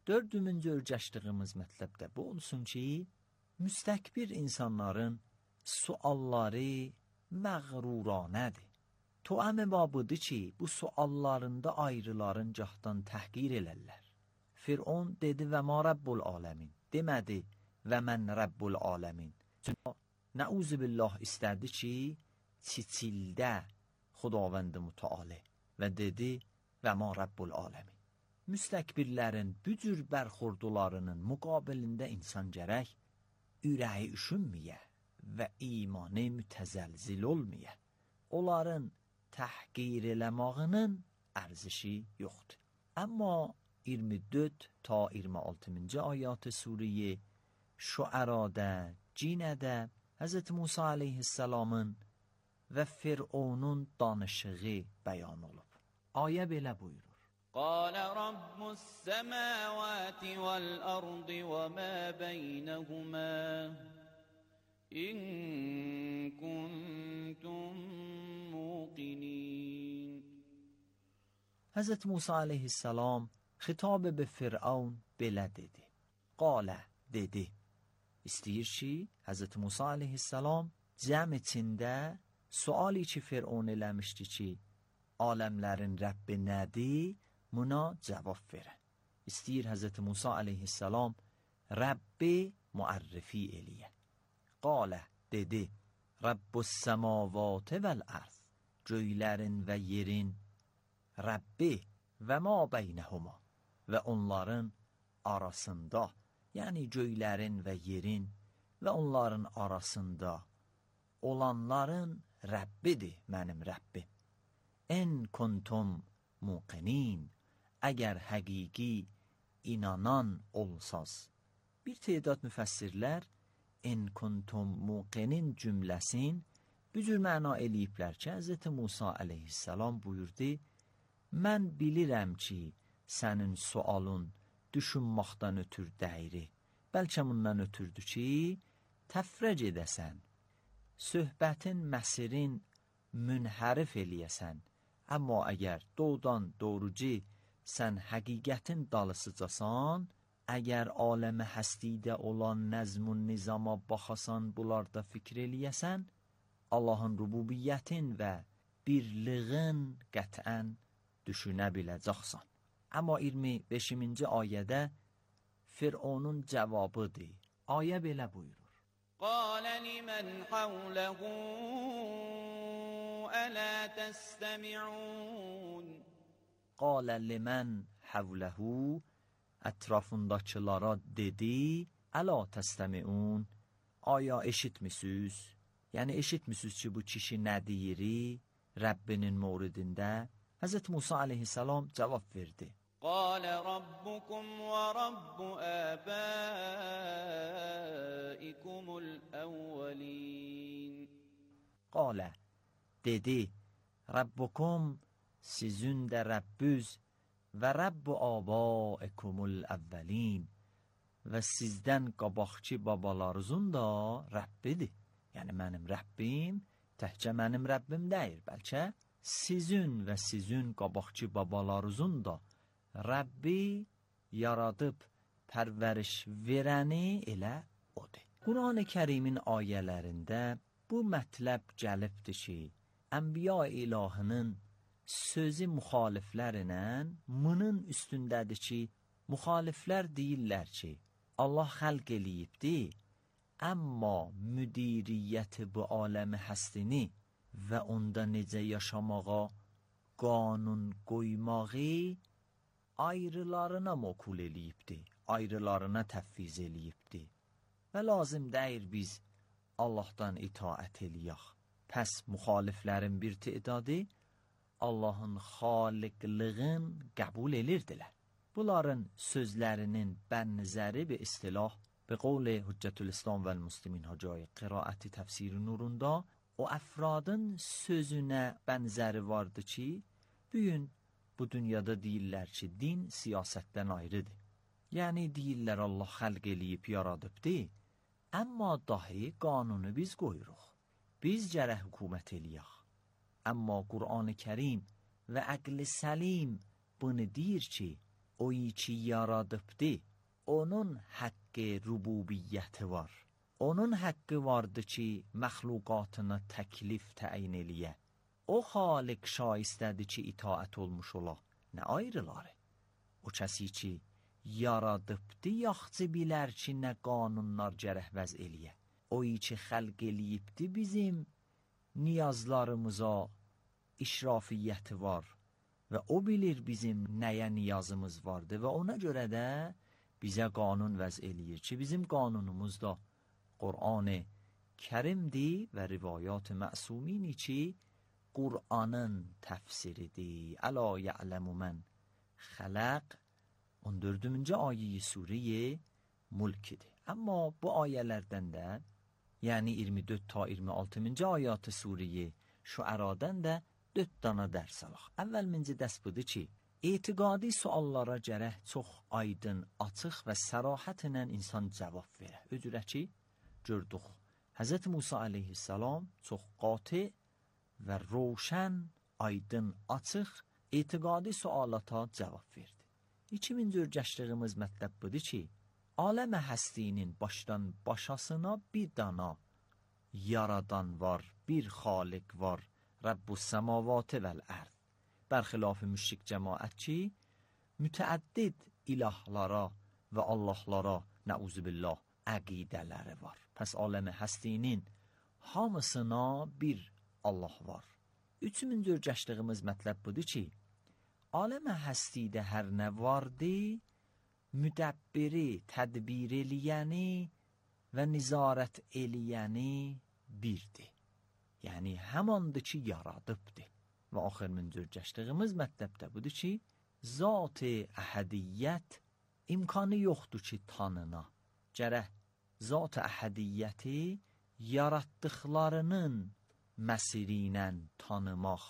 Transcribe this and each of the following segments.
Dördüncü örgəşdiyimiz mətləb də bu olsun ki, müstəkbir insanların sualları məğruranədir. Tuəmi babıdır ki, bu suallarında ayrıların cahdan təhqir elərlər. Fir'on dedi və ma Rabbul aləmin. Demədi və mən Rabbul aləmin. Çünki nəuzubillah istədi ki, çiçildə Xudavənd mütəali və dedi və ma Rabbul aləmin. Müstəkbirlərin bu cür bərxurdularının müqabilində insan gərək ürəyi üşünməyə və imanı mütəzəlzil olmaya. Onların təhqir eləmağının ərzişi yoxdur. Amma 24 ta 26-cı ayat-ı Suriye Şuərada, Cinədə Hz. Musa aleyhisselamın və Fir'onun danışığı bəyan olub. Ayə belə buyurur. قال رب السماوات والأرض وما بينهما إن كنتم موقنين. Hz. Musa aleyhisselam xitab به فرعون belə dedi. Qalə dedi. İstəyir ki, Hz. Musa aleyhisselam cəm içində suali ki Fir'on eləmişdi ki, aləmlərin Rəbbi nədir? Buna cavab verə. İstəyir Hz. Musa aleyhisselam Rəbbi müərrifi eləyə. Qalə dedi. Rabbus səmavat vəl-ərz. Göylərin və yerin Rəbbi və ma beynəhuma və onların arasında, yəni göylərin və yerin və onların arasında olanların Rəbbidir mənim Rəbbim. En kuntum muqinin. Əgər həqiqi inanan olsaz. Bir tədad müfəssirlər en kuntum muqinin cümləsin bu cür məna eləyiblər ki, Hz. Musa aleyhisselam buyurdu, mən bilirəm ki, sənin sualın düşünməkdən ötür dəyri. Bəlkə bundan ötürdü ki, təfrəc edəsən, söhbətin məsirin münhərif eləyəsən. Amma əgər doğrudan doğrucu sən həqiqətin dalısıcasan, əgər aləmə həstidə olan nəzmun nizama baxasan, bunlarda fikir eləyəsən, Allahın rububiyyətin və birliğin qətən düşünə biləcəksən. Amma 25-ci ayədə Fir'onun cavabıdır. Ayə belə buyurur. Qalə limən havləhu ələ təstəmi'un. Qalə limən havləhu ətrafındakılara dedi, ələ təstəmi'un. Aya eşitmisiniz? Yəni eşitmisiniz ki, bu kişi nə deyiri Rəbbinin mövridində? Hz. Musa aleyhisselam cavab verdi. Qalə rabbukum və rabbu əbaikumul əvvəlin. Qalə dedi, Rabbukum sizin də Rəbbüz və Rabbu abaikumul əvvəlin və sizdən qabaqçı babalarınızın da Rəbbidir. Yəni mənim Rəbbim təhcə mənim Rəbbim deyil, bəlkə sizin və sizin qabaqçı babalarınızın da Rəbbi yaradıb pərvəriş verəni elə odur. Quran-ı Kərimin ayələrində bu mətləb gəlibdir ki, Ənbiya ilahının sözü müxaliflərlə bunun üstündədir ki, müxaliflər deyirlər ki, Allah xəlq eləyibdir, amma müdiriyyəti bu aləmi həstini və onda necə yaşamağa qanun qoymağı ayrılarına mokul eləyibdir, ayrılarına təfviz eləyibdir və lazım deyir biz Allahdan itaət eləyək. Pəs müxaliflərin bir tedadı Allahın xaliqlığın qəbul edirdilər. Bunların sözlərinin bənzəri bir istilah به قول حجت الاسلام و المسلمین ها جای قرائت تفسیر nurunda o əfradın sözünə bənzəri vardı ki, bugün bu dünyada deyirlər ki, din siyasətdən ayrıdır. Yəni deyirlər Allah xəlq eləyib yaradıbdır, amma dahi qanunu biz qoyuruq. Biz gərək hökumət eləyək. Amma Qur'an-ı Kərim və əql-i səlim bunu deyir ki, oyu ki yaradıbdi, onun haqqı rububiyyəti var. Onun haqqı vardı ki, məxluqatına təklif təyin eləyə. O xaliq şaistədir ki, itaət olmuş ola. Nə ayrıları? O kəsi ki, yaradıbdi, yaxçı bilər ki, nə qanunlar gərək vəz eləyə. Oyu ki, xəlq eləyibdi bizim niyazlarımıza işrafiyyəti var və o bilir bizim nəyə niyazımız vardır və ona görə də bizə qanun vəz eləyir ki, bizim qanunumuz da Qur'an-ı Kərimdir və rivayat-ı məsumini ki, Qur'anın təfsiridir. Əla ya'ləmu mən xələq 14-cü ayə-i Sure-i Mulk-dir. Amma bu ayələrdən də, yəni 24 ta 26-cı ayət-i Sure-i Şuəradan da 4 dana dərs alaq. Əvvəlminci dərs budur ki, etiqadi suallara gərək çox aydın, açıq və sərahətlə insan cavab verə. Öcürə ki, gördük, Hz. Musa aleyhissalam çox qati və roşən, aydın, açıq, etiqadi sualata cavab verdi. 2000-ci örgəşdiyimiz mətləb budur ki, aləm-i həstinin başdan başasına bir dana yaradan var, bir xaliq var, Rabbus səmavatı vəl-ərd. Bərxilaf müşrik cəmaət ki, mütəəddid ilahlara və Allahlara, nəuzubillah, əqidələri var. Pəs aləm-i həstinin hamısına bir Allah var. 3000-ci örgəşdiyimiz mətləb budur ki, aləm-i həstidə hər nə vardı, müdəbbiri, tədbir eləyəni və nizarət eləyəni birdir. Yəni, həmandır ki, yaradıbdır. Və axırıncı örgəşdiyimiz mətləbdə budur ki, zat-ı əhədiyyət imkanı yoxdur ki, tanına. Gərək zat-ı əhədiyyəti yaratdıqlarının məsiri ilə tanımaq.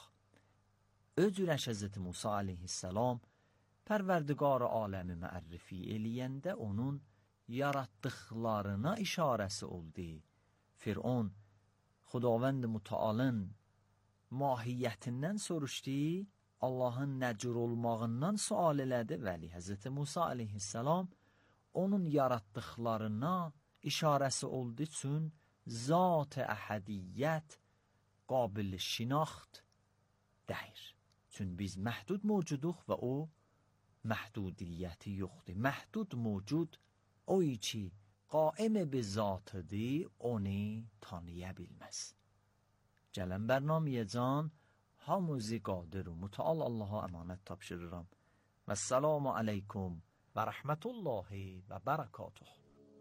Öcürək Hz. Musa aleyhissalam Pərverdigar aləmi məərrifi eləyəndə onun yaratdıqlarına işarəsi oldu. Fir'on Xudavənd mütəalın mahiyyətindən soruşdu, Allahın nəcür olmağından sual elədi. Vəli Hz. Musa aleyhissalam onun yaratdıqlarına işarəsi oldu üçün zat-ı əhədiyyət qabil şinaxt dəyir. Çünki biz məhdud mövcuduq və o məhdudiyyəti yoxdur. Məhdud mövcud oyu ki, qaim bi zatıdır, onu tanıya bilməz. Gələn bərnaməyə can, hamızi qadir و متعال Allaha əmanət tapşırıram. Və səlamu aleykum və rəhmətullahi və bərəkatuhu.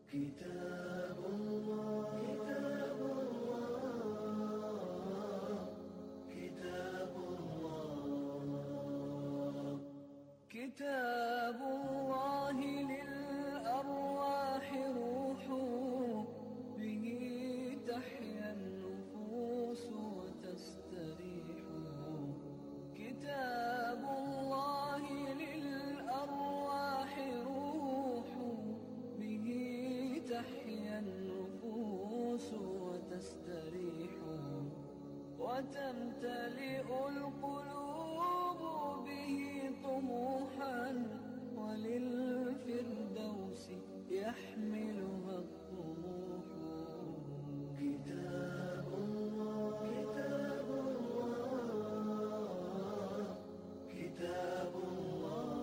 كتاب الله للأرواح روح به تحيا النفوس وتستريح كتاب الله للأرواح روح به تحيا النفوس وتستريح وتمتلئ القلوب به طموحا وللفردوس يحملها الطموح كتاب الله كتاب الله كتاب الله.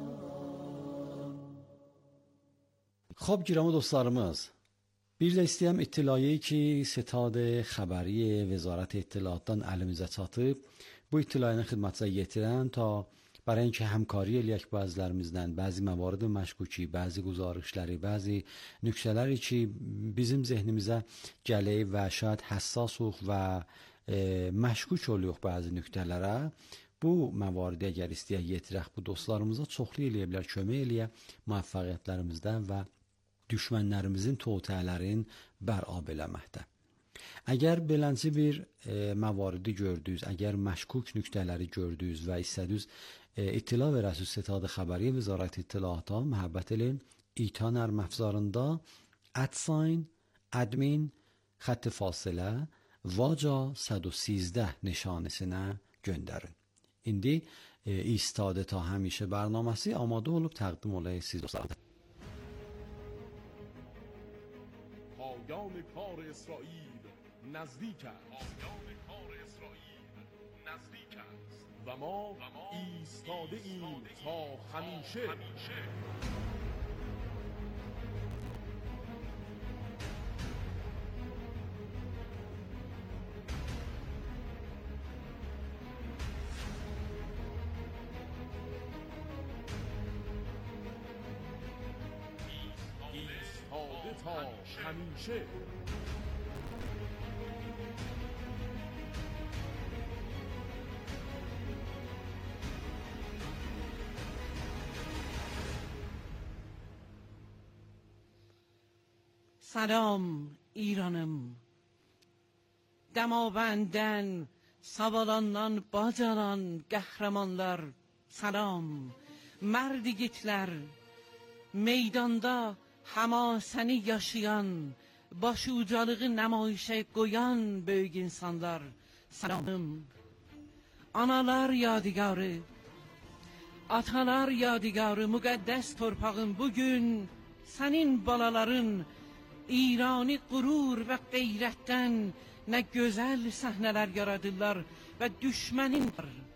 خب گرامی dostlarımız, bir də istəyəm ittilayı ki, Setad Xəbəriyyə Vəzarət İttilaatdan əlimizə çatıb, bu ittilayını xidmətçə yetirən ta برای اینکه همکاری eləyək bəzilərimizdən, bəzi məvarid məşkuki, bəzi quzarışları, bəzi nüksələri ki, bizim zehnimizə gəlib və şayad həssasuq və məşkuk oluyor bəzi nüktələrə, bu məvaridi əgər istəyək yetirək bu dostlarımıza çoxlu eləyə bilər, kömək eləyə müvəffəqiyyətlərimizdən və düşmənlərimizin toğtələrin bərab eləməkdə. Əgər belənci bir məvaridi gördünüz, əgər məşkuk nüktələri gördünüz və istədiniz ittila verəsiniz Setad Xəbəriyyə Vəzarət İttilaata, məhəbbət edin, İtan ərməfzarında @admin xətt fasilə vaca 113 nişanəsinə göndərin. İndi ایستاده تا همیشه برنامه‌سی آماده olub təqdim olay siz dostlar. پایان کار اسرائیل نزدیک است. و ما ایستاده ایم تا همیشه. ایستاده تا همیشه. سلام ایرانım, Dəmavəndən, Savalandan bacaran qəhrəmanlar, salam. Mərd igidlər, meydanda həmasəni yaşayan, başucalığı nəmayişə qoyan böyük insanlar, salamım. Analar yadigarı, atalar yadigarı, müqəddəs torpağın bugün sənin balaların İrani qürur və qeyrətdən nə gözəl səhnələr yaradırlar və düşmənin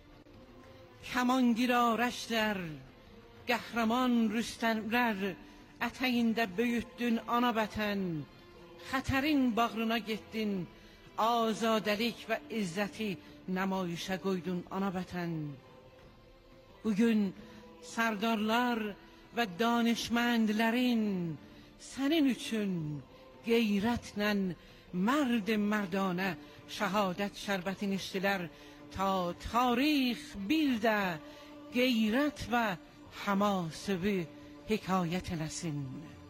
kəmangirarəşlər, qəhrəman rüstəmlər ətəyində böyütdün ana vətən, xətərin bağrına getdin, azadəlik və izzəti nəmayişə qoydun ana vətən. Bugün sərdarlar və danışməndlərin sənin üçün qeyrətlə mərd-mərdanə şəhadət şərbətini içdilər ta tarix bir də qeyrət və həmasını hekayət eləsin.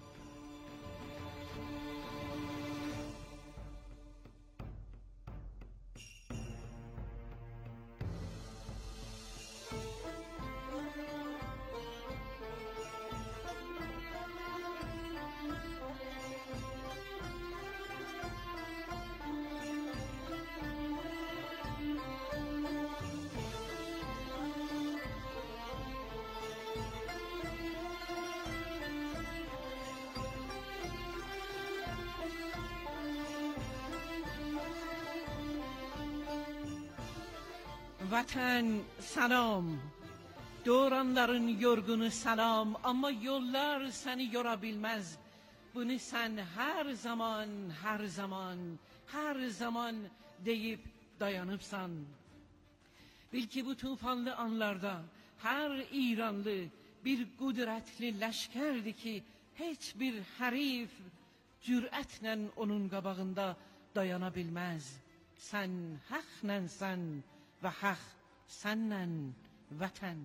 Vətən salam, döranların yorgunu salam, amma yollar səni yora bilməz. Bunu sən hər zaman deyib dayanıbsan. Bil ki bu tufanlı anlarda hər İranlı bir qudrətli ləşkərdir ki, heç bir hərif cürətlə onun qabağında dayana bilməz. Sən haqnənsən və haq səndən vətən.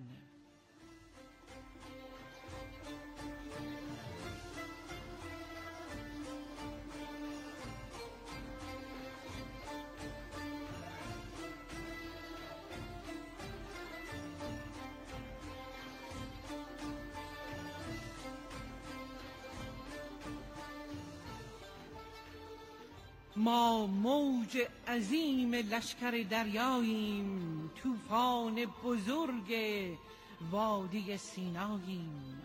ما موج عظیم لشکر دریاییم، طوفان بزرگ وادی سیناییم.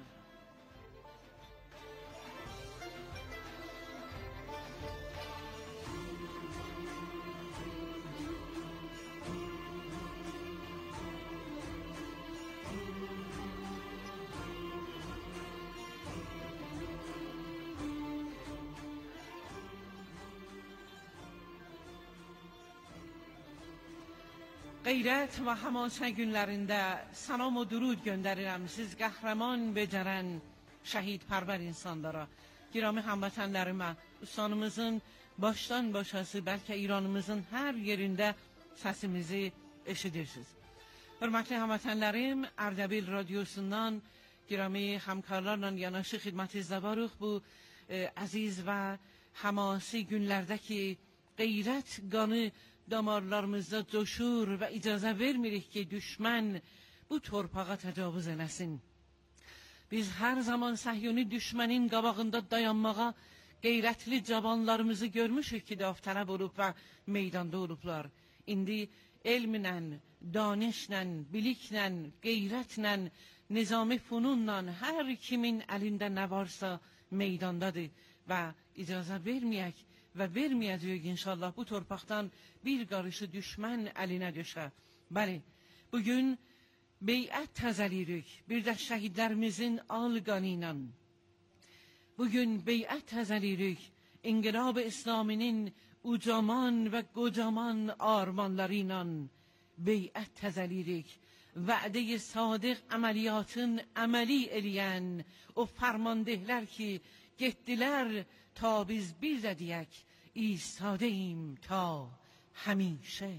Qeyrət və həmasə günlərində salam و درود göndərirəm siz qəhrəman becərən şəhidpərvər insanlara. Girami həmvətənlərimə, ustanımızın başdan başası, bəlkə İranımızın hər yerində səsimizi eşidirsiniz. Hörmətli həmvətənlərim, Ərdəbil radyosundan girami həmkarlarla yanaşı xidmətinizdə varıq. Bu əziz və həmasi günlərdə ki, qeyrət qanı damarlarımızda coşur və icazə vermirik ki, düşmən bu torpağa təcavüz eləsin. Biz hər zaman səhyuni düşmənin qabağında dayanmağa qeyrətli cavanlarımızı görmüşük ki, daftərəb olub və meydanda olublar. İndi علمنن، دانشنن، biliknən, qeyrətnən, nizami fununla hər kimin əlində nə varsa meydandadır və icazə verməyək və verməyəcəyik inşallah bu torpaqdan bir qarışı düşmən əlinə düşə. Bəli, bugün beyət təzəlirik bir də şəhidlərimizin al qanı ilə. Bugün beyət təzəlirik İnqilab İslaminin ucaman və qocaman armanları ilə. Beyət təzəlirik vədə-i sadiq əməliyyatın əməli eləyən o fərmandehlər ki getdilər ta biz bir də deyək ایستاده‌ایم تا همیشه.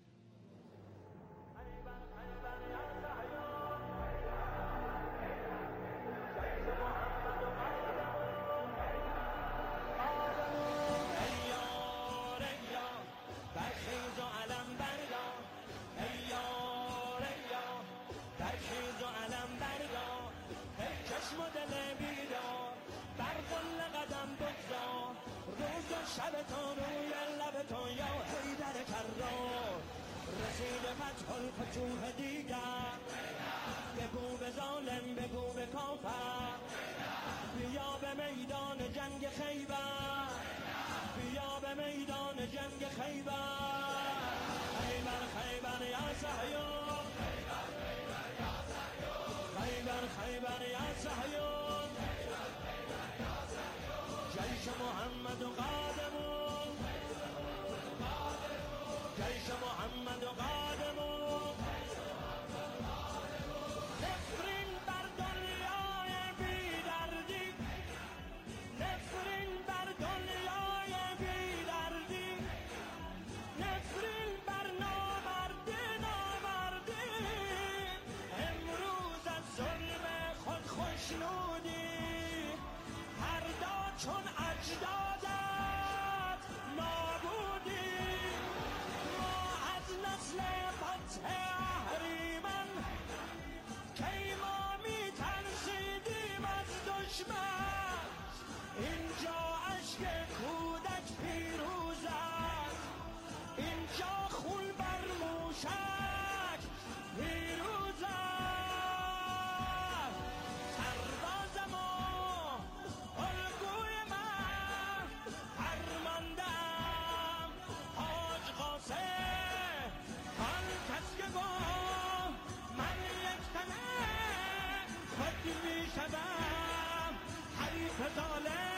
شبتون روی لبتون یا حیدر کرار رسید فتح الفتوح دیگر بگو به ظالم بگو به کافر بیا به میدان جنگ خیبر بیا به میدان جنگ خیبر خیبر خیبر یا صهیون خیبر خیبر یا صهیون جیش محمد و قادمون جیش محمد و قادمون نفرین بر دنیای بیدردی نفرین بر دنیای بیدردی نفرین بر نامردی نامردی امروز از ظلم خود خوشنودی هر دا چون اجدادت نابودی ما از نسل فتح اهریمن کی ما می ترسیدیم از دشمن اینجا اشک کودک پیروز است اینجا خون بر موشک پیروز است سرباز ما الگوی من فرماندم حاج قاسم آن کس که گفت من یک تنه خود می شدم حریف ظالم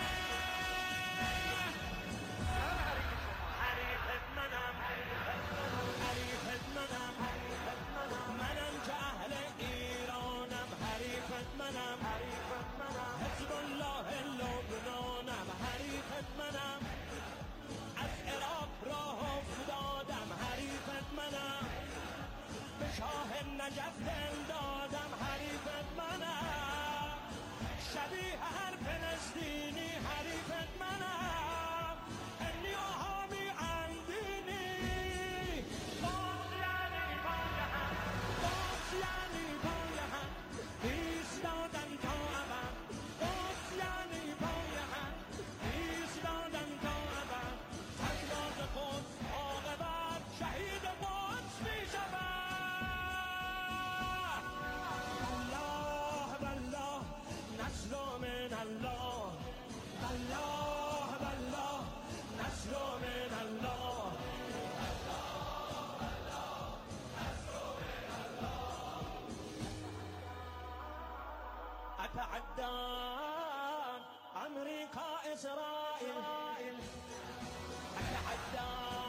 حریفت منم حریفت منم منم که اهل ایرانم حریفت منم حزب الله لبنانم حریفت منم از عراق راه افتادم حریفت منم به شاه نجف دل دادم حریفت منم شبیه هر فلسطینی حریفت منم انی آهامی اندینی باز یعنی بایم باز یعنی بایم ایستادن تا ابد باز یعنی بایم ایستادن تا ابد سرباز خود عاقبت شهید قدس می شود الله والله نصر من الله الله والله نصر من الله أتعدى أمريكا إسرائيل أتعدى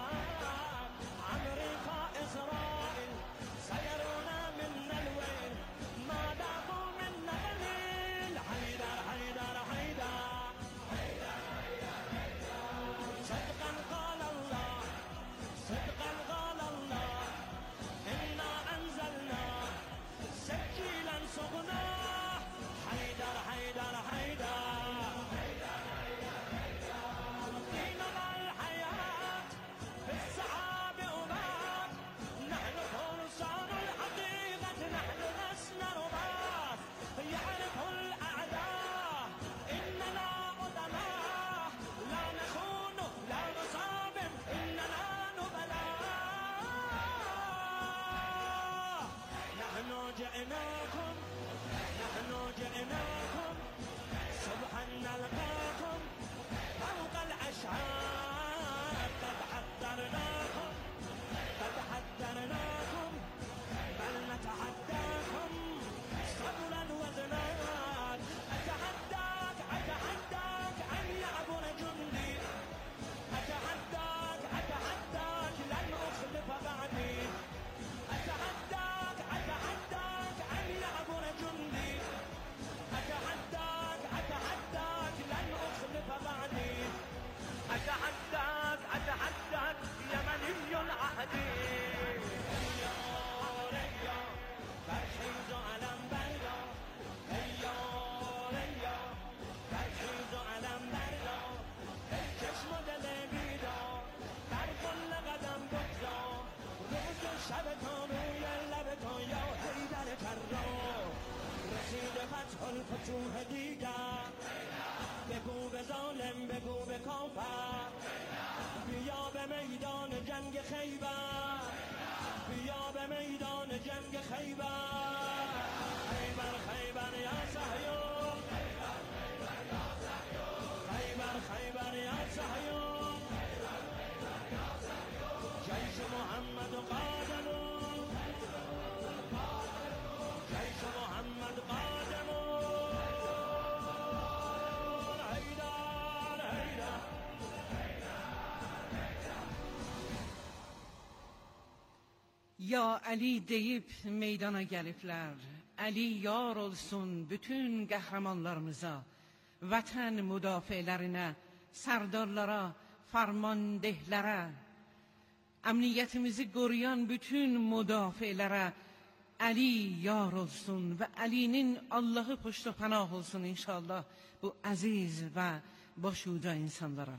أمريكا إسرائيل سيرون منا الويل ما داموا منا قليل حيدر حيدر حيدر کوه دیگر بگو به ظالم بگو به کافر بیا به میدان جنگ خیبر بیا به میدان جنگ خیبر خیبر خیبر یا صهیون خیبر خیبر یا صهیون جیش محمد قادم جیش محمد قادم حیدر حیدر Ya Ali deyip meydana gelipler, Ali yar olsun bütün kahramanlarımıza, vətən müdafiələrine, sərdarlara, farmandehlərə, əmniyyətimizi qoruyan bütün müdafiələrə Ali yar olsun və Ali'nin Allah'ı puştu pənah olsun inşallah bu əziz və başuca insanlara.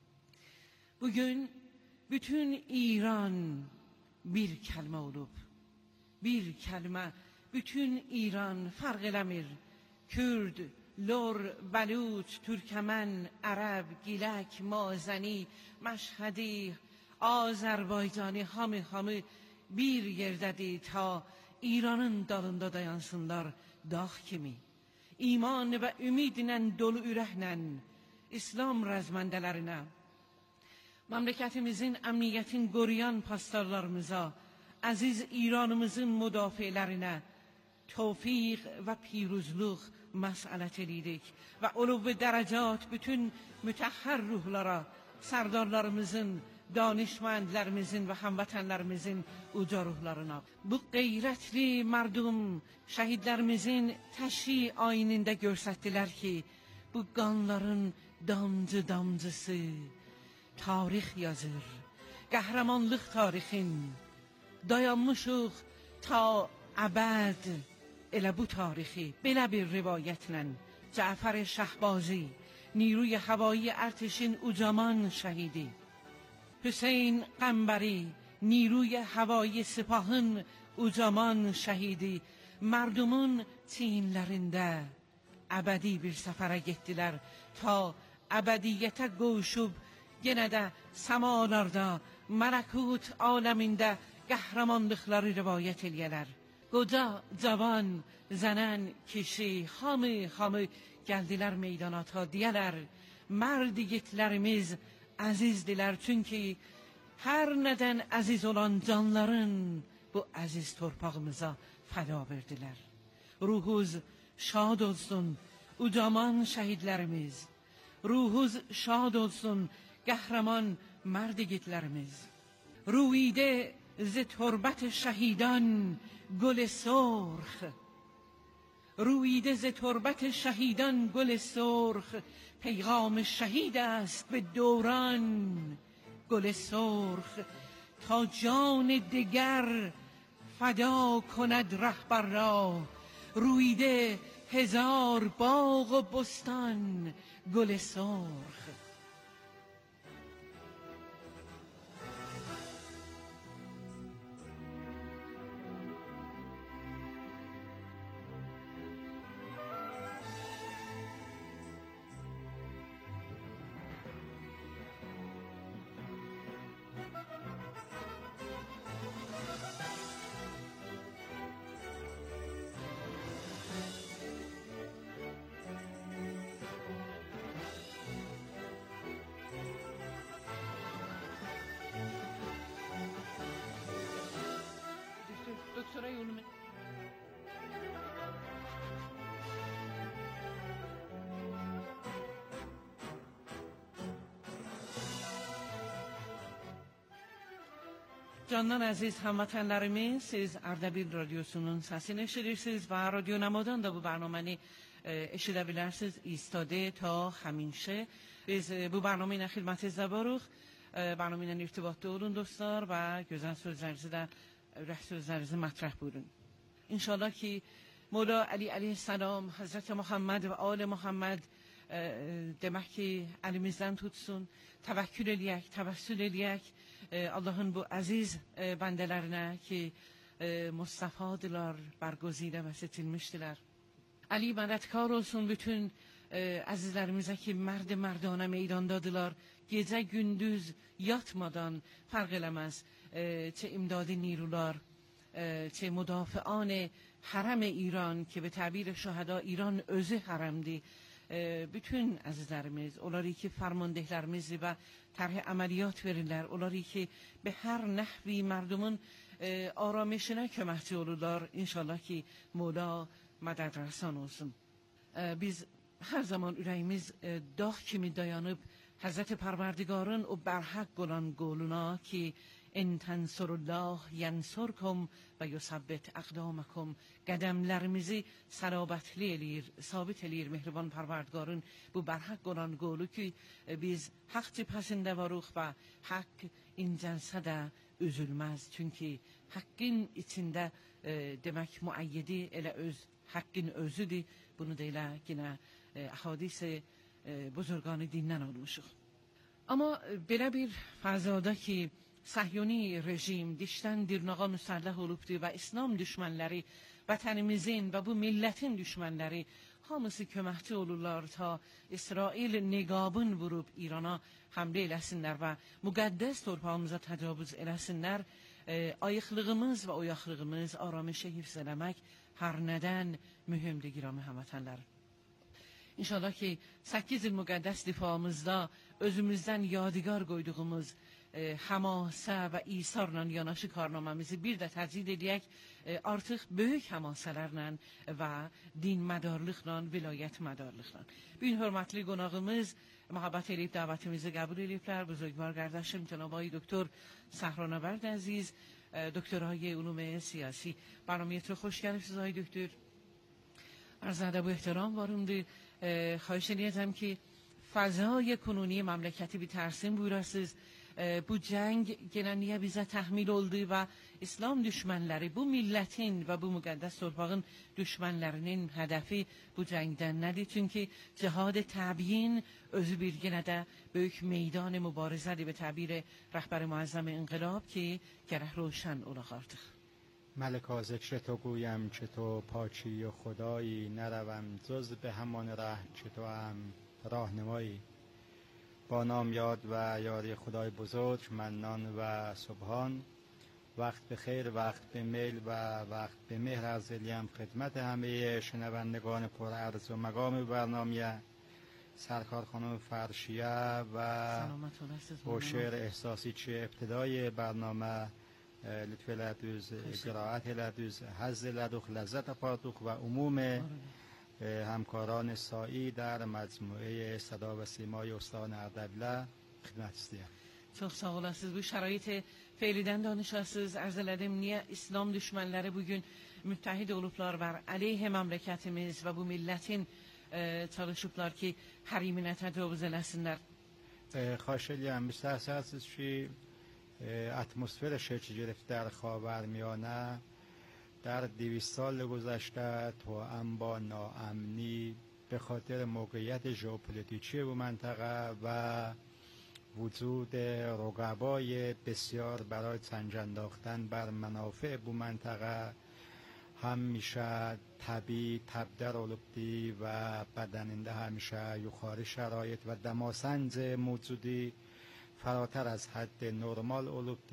Bugün bütün İran bir kəlmə olub. Bir kəlmə bütün İran fərq eləmir. Kürd, Lor, Bəluç, Türkəmən, Ərəb, Gilək, Mazəni, Məşhədi, Azərbaycani hamı bir yerdədir ta İranın dalında dayansınlar dağ kimi. İman və ümidlə dolu ürəklə İslam rəzməndələrinə, məmləkətimizin əmniyyətin qoruyan pastarlarımıza, əziz İranımızın müdafiələrinə tövfiq və piruzluq məsələt edirik və uluvvi dərəcat bütün mütəhhər ruhlara, sərdarlarımızın, danışmandlərimizin və həmvətənlərimizin uca ruhlarına. Bu qeyrətli mərdum şəhidlərimizin təşri ayinində görsətdilər ki, bu qanların damcısı tarix yazır. Qəhrəmanlıq tarixin dayanmışıq ta əbəd elə bu tarixi. Belə bir rivayətlə Cəfər Şəhbazi, نیروی هوایی ارتشین اوجامان şəhidi, Hüseyn Qəmbəri, نیروی هوایی سپاهın ucaman şəhidi, mərdumun çiyinlərində əbədi bir səfərə getdilər ta əbədiyyətə qovuşub yenə də səmalarda, mələkut aləmində qəhrəmanlıqları rivayət eləyələr. Qoca, cavan, zənən, kişi, hamı gəldilər meydana ta deyələr, mərd yiğitlərimiz əzizdilər, çünki hər nədən əziz olan canların bu əziz torpağımıza fəda verdilər. Ruhuz şad olsun ucaman şəhidlərimiz, ruhuz şad olsun qəhrəman mərd yiğitlərimiz. رویده ز تربت شهیدان گل سرخ، رویده ز تربت شهیدان گل سرخ، پیغام شهید است به دوران گل سرخ، تا جان دگر فدا کند رهبر را، رویده هزار باغ و بستان گل سرخ. دکترای علوم Candan əziz həmvətənlərimiz, siz Ardabil radyosunun səsini eşidirsiniz və radyo namadan da bu برنامəni eşidə bilərsiniz. ایستاده تا همیشه. Biz bu برنامه ilə xidmətinizdə varıq. برنامه ilə irtibatda olun dostlar və gözəl sözlərinizi də rəh sözlərinizi mətrəh buyurun. İnşallah ki Mola Ali aleyhisselam, Hazreti Muhammed və Al Muhammed demək ki əlimizdən tutsun, təvəkkül eləyək, təvəssül eləyək Allahın bu əziz bəndələrinə ki Mustafadırlar, bərgozide və seçilmişdilər. Ali mədədkar olsun bütün əzizlərimizə ki, mərd-mərdanə meydandadılar. Gecə gündüz yatmadan farq eləməz. چه امداد نیروlar، چه مدافعان حرم ایران که به تعبیر شهدا ایران özü حرمdi. Bütün əzizlərimiz, onları ki farmandehlərimiz və tərh əməliyyat verirlər, onları ki به هر نحوی مردمون آرامشinə köməkçi olurlar. İnşallah ki Mola mədədrəsan olsun. Biz hər zaman ürəyimiz dağ kimi dayanıb Həzrət Pərverdigarın o bərhəq olan qoluna ki ان تنصر الله ینصرکم و یثبت اقدامکم qədəmlərimizi sərabətli eləyir, sabit eləyir mehriban Pərverdigarın bu bərhəq olan qolu ki biz haqq cibhəsində varıq və haqq incəlsə üzülməz. Çünki haqqın içində demək müəyyidi elə öz haqqın özüdür. Bunu da elə yenə ahadis buzurgan dindən almışıq. Amma belə bir fəzada ki Səhyuni rejim dişdən dirnağa müsəlləh olubdur və İslam düşmənləri, vətənimizin və bu millətin düşmənləri hamısı köməkçi olurlar ta İsrail niqabın vurub İrana həmlə eləsinlər və müqəddəs torpağımıza təcavüz eləsinlər. Ayıqlığımız və oyaqlığımız aramışı hifz eləmək hər nədən mühümdür girami həmvətənlər. İnşallah ki 8 il müqəddəs difamızda özümüzdən yadigar qoyduğumuz həmasə və isarla yanaşı karnaməmizi bir də təcrid edək. Artıq böyük həmasələrlə və din mədarlıqla, vilayət mədarlıqla. Bugün hörmətli qonağımız محبت eləyib dəvətimizi qəbul eləyiblər. Buzurgvar qardaşım جناب آقای دکتر صحرانورد عزیز، دکترای علوم سیاسی. برنامه‌تون خوش گرفتید آقای دکتر. عرض ادب و احترام varımdır. خواهش edəcəm ki fəzای کنونی məmləkəti bir tərsim buyurasınız. Bu cəng yenə niyə bizə təhmil oldu və İslam düşmənləri, bu millətin və bu müqəddəs torpağın düşmənlərinin hədəfi bu cəngdən nədir? Çünki cihad təbiyin özü bir yenə də böyük meydan mübarizədir به تعبیر رهبر معظم انقلاب که گره روشن olaq artıq. ملکا ذکر تو گویم چه تو پاچی و خدایی، نروم جز به همان ره چه تو هم راهنمایی. با نام یاد و یاری خدای بزرگ منان و سبحان، وقت به خیر، وقت به میل و وقت به مهر از الیم خدمت همه شنوندگان پر عرض و مقام برنامه سرکار خانم فرشیه و با شعر احساسی چه ابتدای برنامه لطف لدوز قرائت لدوز حظ لدوخ لذت پاتوخ و عموم همکاران سایی در مجموعه صدا و سیمای استان اردبیل خدمت istəyirəm. Çox sağ olasınız. Bu şəraiti feylidən danışasınız. Arz elədim, niyə İslam düşmənləri bugün müttəhid olublar və əleyhə məmləkətimiz və bu millətin çalışıblar ki həriminə təcavüz eləsinlər. خواهش eləyəm müstəhsətsiz ki اتمسفر شکل گرفته در خاورمیانه در 200 سال گذشته توأم با ناامنی به خاطر موقعیت ژئوپلیتیکی و منطقه و وجود رقبای بسیار برای سنج انداختن بر منافع bu منطقه همیشه طبیعی تبدر olubdi و بدننده همیشه yuxarı شرایط و دماسنج موجودی فراتر از حد نرمال olubdi.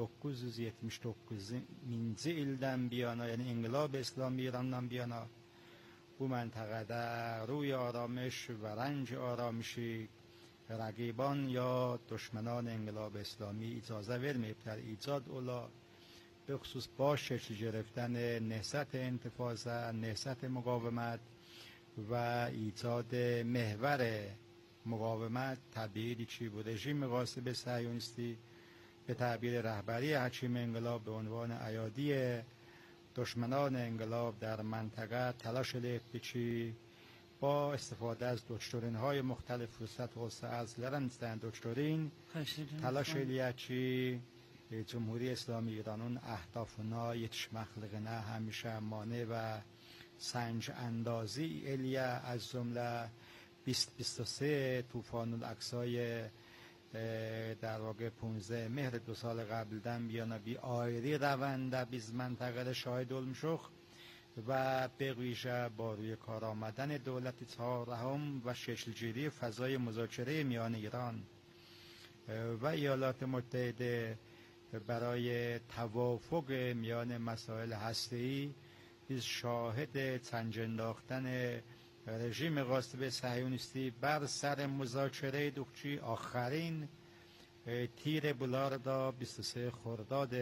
1979 ildən biyana, yəni İnqilab İslami İrandan biyana bu məntəqədə روی آرامش و رنج آرامشی رقیبان یا دشمنان انقلاب اسلامی اجازه verməyib در ایجاد اولا، به خصوص با شکل گرفتن نهضت انتفاضه، نهضت مقاومت و ایجاد محور مقاومت طبیعی چی بود. رژیم غاصب صهیونیستی به تعبیر رهبری حکیم انقلاب به عنوان ایادی دشمنان انقلاب در منطقه تلاش لفتی چی با استفاده از دکترین‌های مختلف فرصت واسه ازلرن دکترین تلاش لیچی جمهوری اسلامی ایرانون اهدافنا یتشمخلقنه همیشه مانع و سنج اندازی الیه از جمله 2023 طوفان الاقصای در واقع 15 مهر 2 سال قبلدن بیانا بی آیری رونده biz منطقه شاهد olmuşuq و به ویژه با روی کار آمدن دولت چهارم و شکلگیری فضای مذاکره میان ایران و ایالات متحده برای توافق میان مسائل هسته‌ای شاهد سنج انداختن رژیم غاصب صهیونیستی بر سر مذاکره دوکچی آخرین تیر بلاردا 23 خرداد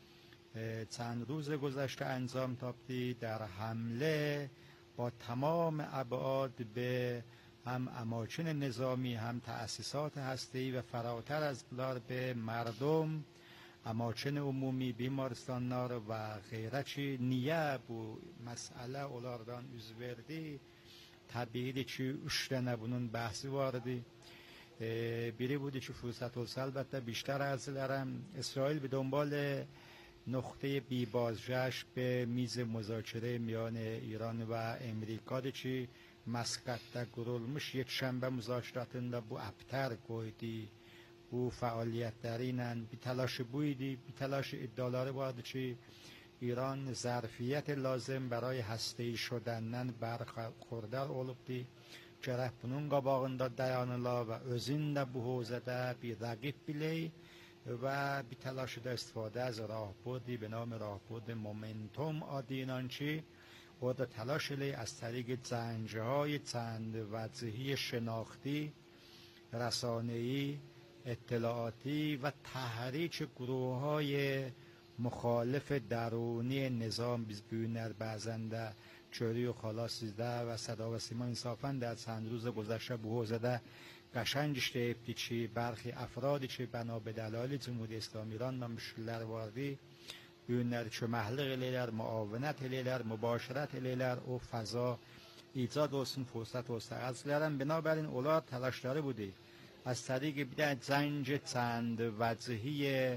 چند روز گذشته انجام تافتی در حمله با تمام ابعاد به هم اماکن نظامی، هم تأسیسات هسته‌ای و فراتر از بلار به مردم، اماکن عمومی، بیمارستانlar و غیره چی نیه bu مسئله onlardan yüz verdi. Tabii ki 3 tane bunun bahsi vardı. Biri budi ki fırsat olsa elbette بیشتر arz ederim. İsrail به دنبال نقطه بیبازجش به میز مذاکره میان ایران و امریکاdır ki Maskat'ta kurulmuş yekşembe müzakeratında bu aptar koydu. Bu faaliyetleriyle bir telaşı buydu. Bir telaş iddiaları vardı ki İran zarfiyet lazım برای هسته‌ای şodenden برخوردار olubdu. Gərək bunun qabağında dayanıla və özün də bu hozədə bir rəqib bilək və bir telaşı da istifadə از راهبردی به نام راهبرد مومنتوم آدینان ki o da تلاش ilə از طریق زنجهای چند وجهی شناختی، رسانه‌ای، اطلاعاتی و تحریک گروه‌های مخالف درونی نظام biz büyünler bazen de görüyor خلاصیده و صدا و سیما انصافاً در چند روز گذشته bu hozədə قشنگ işləyibdi ki برخی افرادی که بنا به دلایل جمهوری اسلامی ایرانla müşkillər vardı büyünlər köməklik eləyirlər, müavinət eləyirlər, mübaşirət eləyirlər, o fəza icad olsun, fürsət olsa azlərəm. Binabərin onlar təlaşları budur. از طریق bir زنج چند وجهی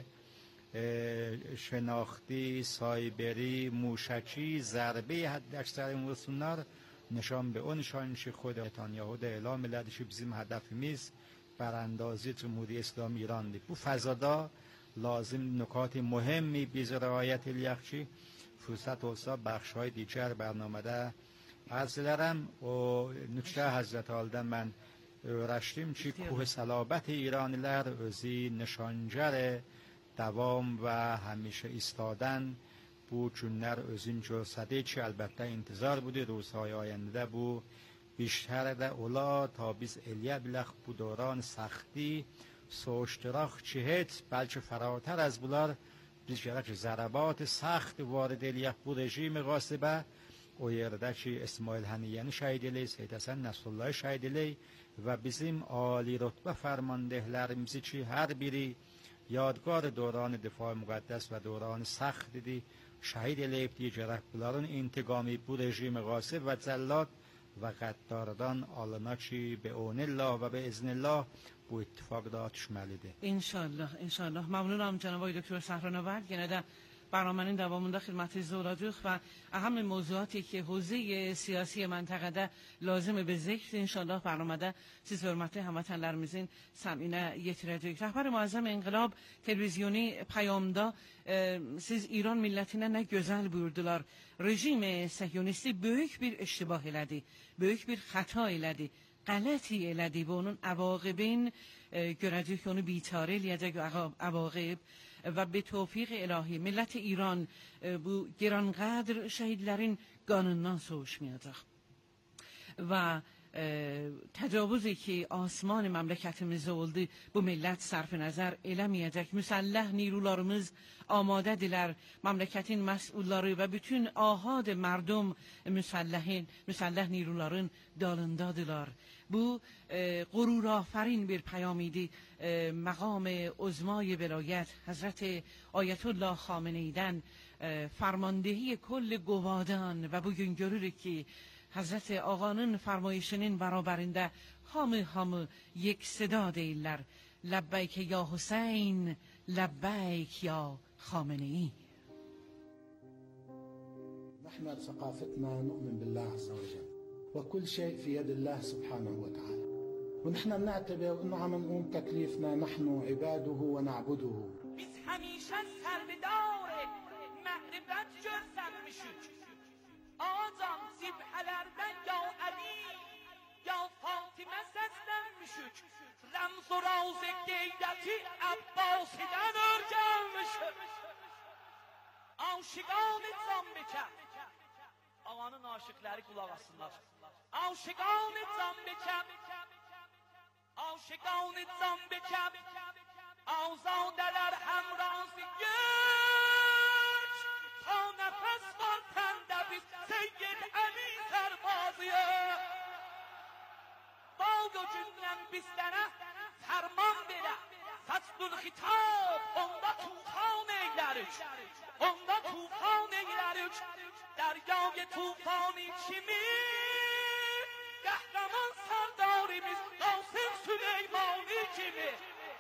شناختی، سایبری، موشکی، ضربه حداکثر مسئولlar نشان به اون نشانش خود نتانیاهو da اعلام elədi ki bizim hədəfimiz براندازی جمهوری اسلامی ایرانdır. Bu fəzada lazım نکات مهمی biz رعایت eləyək ki fürsət olsa bəxş‌های دیگر برنامه‌də arz edərəm. O nükte Hazreti Ali'dən mən öğreştim ki کوه صلابت ایرانیlər özü nişancər davam و همیشه ایستادن bu günlər özün göstərdi ki əlbəttə intizar budur روزهای آینده bu بیشتر də ola ta biz eləyə bilək bu دوران سختی سوشتراخ چی heç بلکه فراتر از bunlar biz gərək ضربات سخت وارد eləyək bu rejim غاصبə o yerdə ki İsmail Haniyəni şəhid eləyik, Seyid Həsən Nəsrullahı şəhid eləyik و bizim عالی رتبه فرماندهlərimizi ki hər biri یادگار دوران دفاع مقدس و دوران سخت دیدی شهید eləyibdi. Gərək bunların intiqamı bu rejim غاصب و جلاد و غدارdan alına ki به اون الله و به اذن الله bu اتفاقda düşməlidir. انشالله ممنونم جناب آقای دکتر صحرانورد. گنده برنامه‌نین davamında xidmətiniz olacaq və اهم موضوعاتی که حوزه siyasi məntəqədə lazım به ذکر inşallah برنامه‌də siz hörmətli həmvətənlərimizin səminə yetirəcəyik. Rəhbər Muazzam İnqilab televizyoni payamda siz İran millətinə nə gözəl buyurdular. Rejim səhyonisti böyük bir اشتباه elədi, böyük bir xəta elədi, غلطی elədi və onun عواقبین görəcək ki onu بیچاره eləyəcək عواقب و به توفیق الهی ملت ایران bu گرانقدر şəhidlərin qanından soğuşmayacaq و تجاوزی که آسمان مملکتimiz oldu bu millət sərf nəzər eləməyəcək. Müsəlləh نیروlarımız آماده‌dirlər. Məmləkətin məsulları və bütün ahad mərdum müsəlləh نیروların dalındadılar. Bu غرورآفرین bir پیامیدی مقام عظمای ولایت حضرت آیت الله خامنه‌ای'dən فرماندهی کل گوادان و bugün görürük ki Hazreti Ağa'nın فرمایشinin bərabərində hamı یک صدا deyirlər. لبیک یا حسین لبیک یا خامنه‌ای. نحن ثقافتنا نؤمن بالله عز وجل وكل شيء في يد الله سبحانه وتعالى ونحن بنعتبر انه عم نقوم تكليفنا نحن عباده ونعبده. biz همیشه سربدار معرفت جز میشیم. olacağım cibhələrdən ya Ali, ya Fatimə səslənmişük. Rəmz o raz-ı qeyrəti Əbbasidən örgənmişik. Aşiqan-ı can bəkər. Ağanın aşıqları qulaq asınlar. Aşiqan-ı can bəkər. Aşiqan-ı can bəkər. Azadələr həmrazı geç. Ta nəfəs var təndə biz Seyyid Əli Sərbazıya. Bal gözündən bizlərə fərman verə. Saçdul xitab onda tufan eylərik. Onda tufan eylərik. Dəryای tufani kimi qəhrəman sərdarimiz Qasım Süleymani kimi.